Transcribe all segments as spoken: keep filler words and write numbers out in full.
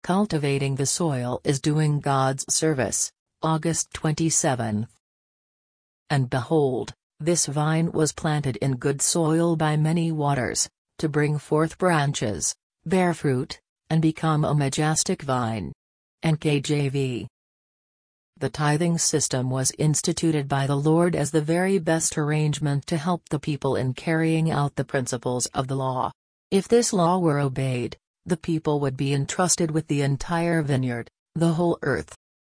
Cultivating the soil is doing God's service. August twenty-seventh. And behold, this vine was planted in good soil by many waters, to bring forth branches, bear fruit, and become a majestic vine. N K J V. The tithing system was instituted by the Lord as the very best arrangement to help the people in carrying out the principles of the law. If this law were obeyed, the people would be entrusted with the entire vineyard, the whole earth.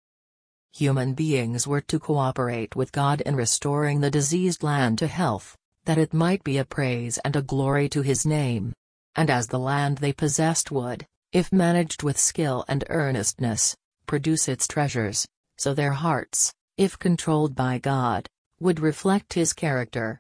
Human beings were to cooperate with God in restoring the diseased land to health, that it might be a praise and a glory to His name. And as the land they possessed would, if managed with skill and earnestness, produce its treasures, so their hearts, if controlled by God, would reflect His character.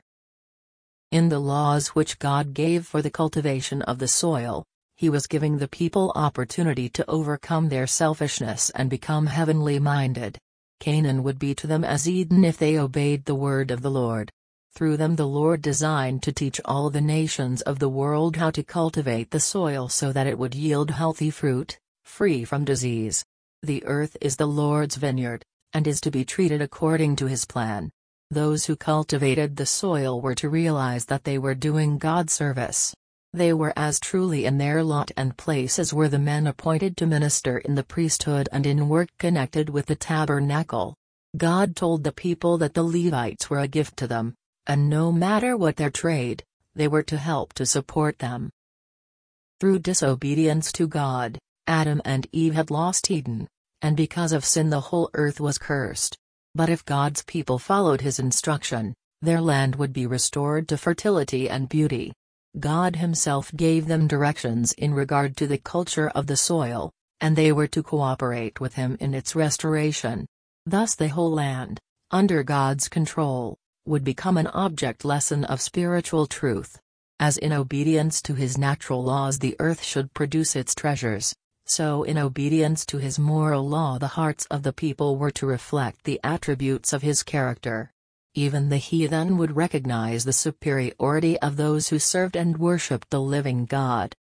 In the laws which God gave for the cultivation of the soil, He was giving the people opportunity to overcome their selfishness and become heavenly minded. Canaan would be to them as Eden if they obeyed the word of the Lord. Through them the Lord designed to teach all the nations of the world how to cultivate the soil so that it would yield healthy fruit, free from disease. The earth is the Lord's vineyard, and is to be treated according to His plan. Those who cultivated the soil were to realize that they were doing God's service. They were as truly in their lot and place as were the men appointed to minister in the priesthood and in work connected with the tabernacle. God told the people that the Levites were a gift to them, and no matter what their trade, they were to help to support them. Through disobedience to God, Adam and Eve had lost Eden, and because of sin the whole earth was cursed. But if God's people followed His instruction, their land would be restored to fertility and beauty. God Himself gave them directions in regard to the culture of the soil, and they were to cooperate with Him in its restoration. Thus the whole land, under God's control, would become an object lesson of spiritual truth. As in obedience to His natural laws the earth should produce its treasures, so in obedience to His moral law the hearts of the people were to reflect the attributes of His character. Even the heathen would recognize the superiority of those who served and worshipped the living God.